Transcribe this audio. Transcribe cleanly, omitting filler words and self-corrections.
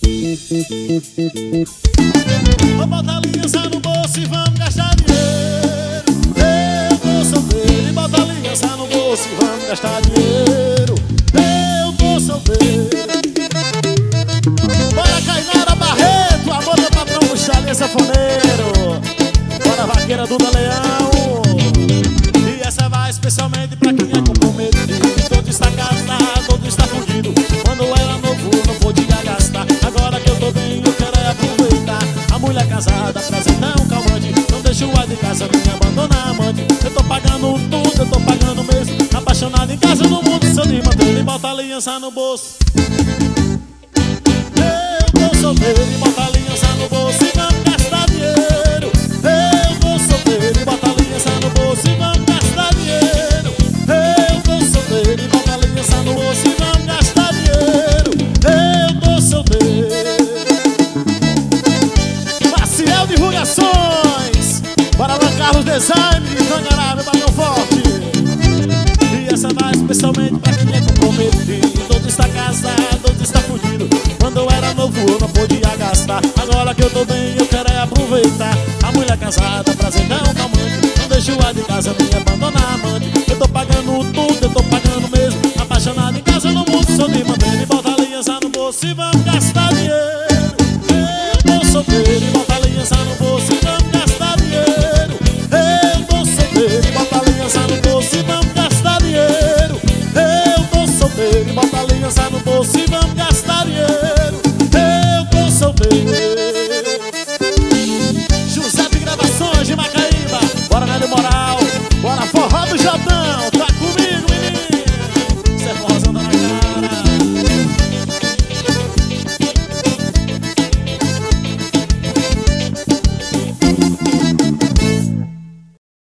Vou botar aliança no bolso e vamos gastar dinheiro. Eu tô solteiro e bota aliança no bolso e vamos gastar dinheiro. Eu tô solteiro. Bora Cainara Barreto, amor do patrão do Charlie Sanfoneiro. Bora vaqueira do Leão. E essa vai especialmente pra quem é comprometido. Todo está casado, todo está fugido. Quando eu era novo não podia gastar. Agora que eu tô bem eu quero é aproveitar. A mulher casada apresenta um calmante. Não deixa o ar de casa me abandonar, amante. Eu tô pagando tudo, eu tô pagando mesmo. Apaixonado em casa no mundo, sou de manter. E bota aliança no bolso. Eu tô solteiro e bota aliança no bolso e vamos gastar dinheiro. Eu tô solteiro e bota aliança no bolso e vamos gastar dinheiro. Eu tô solteiro e bota aliança no bolso e vamos gastar dinheiro. Eu tô solteiro. Maciel Divulgações. Bora lá, Carlos Design de Tangará, meu balão forte. E essa vai especialmente pra quem é comprometido. Todo está casado, todo está fugido. Quando eu era novo eu não podia gastar. Agora que eu tô bem eu quero é aproveitar. A mulher casada apresenta um calmante. Não deixa o ar de casa me abandonar, amante. Eu tô pagando tudo, eu tô pagando mesmo. Apaixonado em casa no mundo, sou de manter. E bota aliança no bolso e vamos gastar dinheiro.